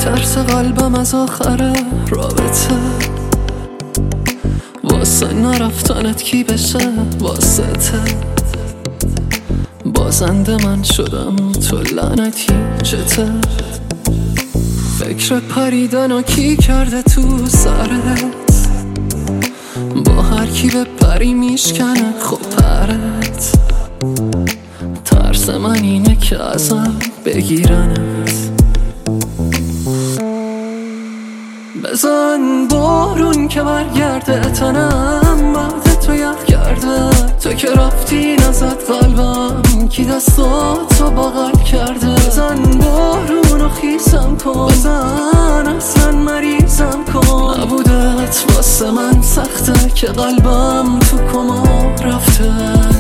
ترس قلبم از آخر رابطه، واسه نرفتنت کی بشه واسطه. بازنده من شدم تو لعنتی چته، فکر پریدن و کی کرده تو سرت، با هر کی به پری میشکنه خب پرت. ترس من اینه که ازم بگیرنت. بزن بارون که برگرده تنم، بعد تو یخ کرده. تو که رفتی نزد قلبم، کی دستاتو بغل کرده. بزن بارون و خیسم کن، بزن اصلا مریضم کن. نبودت واسه من سخته که قلبم تو کما رفته.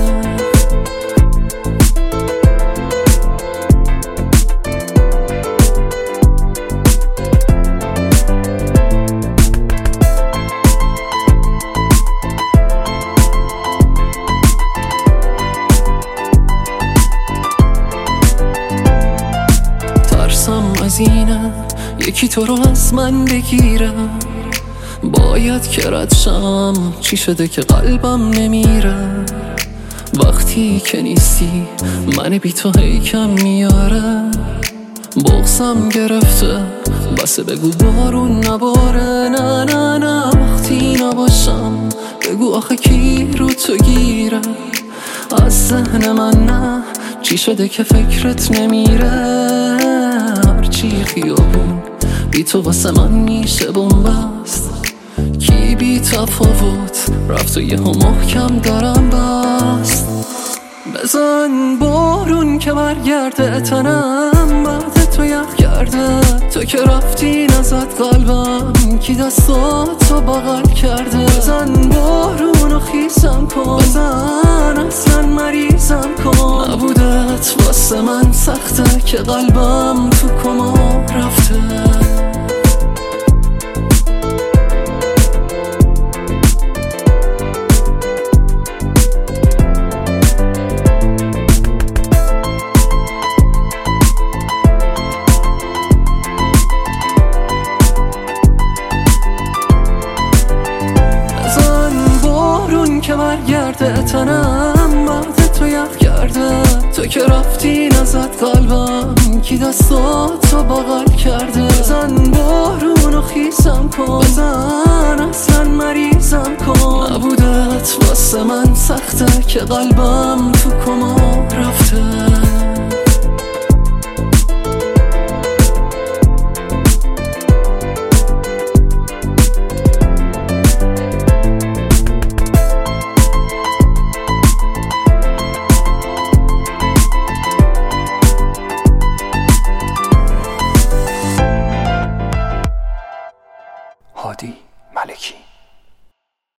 از اینه یکی تو رو از من بگیره، باید که رد شم. چی شده که قلبم نمیره؟ وقتی که نیستی من بی تو هی کم میاره. بغضم گرفته بسه بگو بارون نباره. نه نه نه وقتی نباشم بگو آخه کی رو تو گیره. از ذهن من نه چی شده که فکرت نمیره. هرچی خیابون بی تو واسه من میشه بنبست. کی بی تفاوت رفت و یهو محکم دارم بست. بزن بارون که برگرده تنم، بعد تو یخ کرده. تو که رفتی نزد قلبم، کی دستاتو بغل کرده. بزن بارون و خیسم کن، بزن اصلا مریضم کن. نبودت واسه من سخته که قلبم تو کما رفته. که برگرده تنم، بعد تو یخ کرده. تو که رفتی نزد قلبم، کی دستاتو بغل کرده. بزن بارون و خیسم کن، بزن اصلا مریضم کن. نبودت واسه من سخته که قلبم تو کما رفته.